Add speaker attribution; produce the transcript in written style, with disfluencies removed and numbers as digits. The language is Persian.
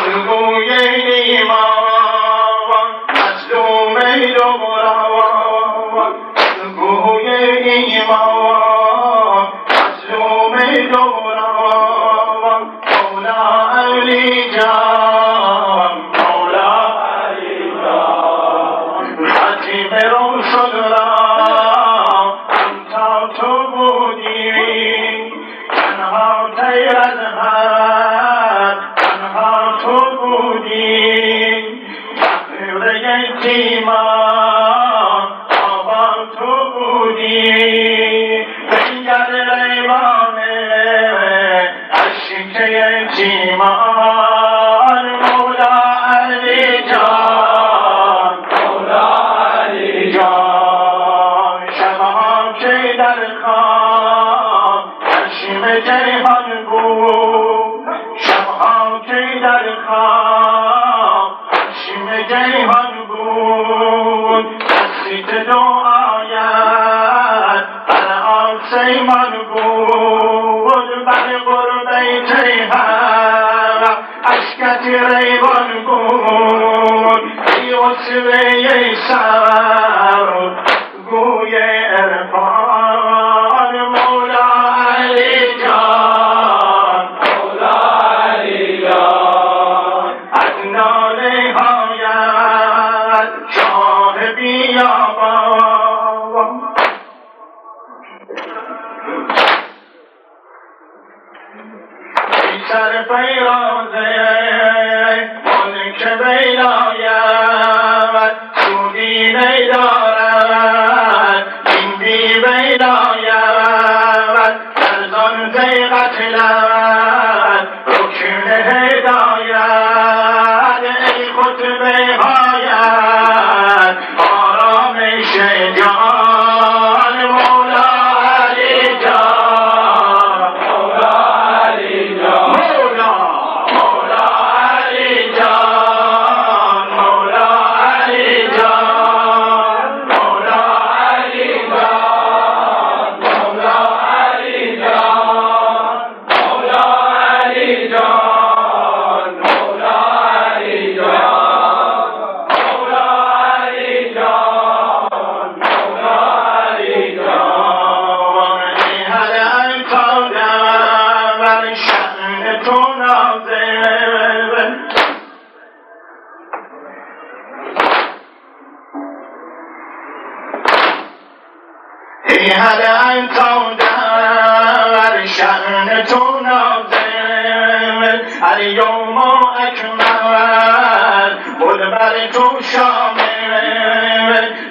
Speaker 1: الگوی ایمان مظلوم دوران الگوی ایمان مظلوم دوران مولا علی جان مولا علی جان خطیب روشن را تا تو بودی تنها تیر از حد تنها تو بودی فقر یتیمان آباد تو بودی بنگر ریوانه عشق یتیمان مولا علی جان مولا علی جان شبها که در خواب چشم جیحان بود شبها که در خواب چشم جیحان بود دستیت دعایت بر آسمان بود بر قرب جیحان اشکت ریوان بود ای اسوه سر گوی عرفان مولا علی جان مولا علی جان از ناله هایت شاه بیابان ای سر فیرازه ملک ولایت سودی نیدارد این بی ولایت فرزان زی قتلت رکن هدایت ای خطبه هایت آرامش جان مولا علی جان مولا علی جان مولا علی جان مولا علی جان مولا علی جان مولا علی جان مولا علی جان مولا علی جان مولا علی جان مولا علی جان ای هر انتادم بر شأن تو نازل ای هر انتادم بر شأن تو نازل الیوم اکمل بود بر تو شامل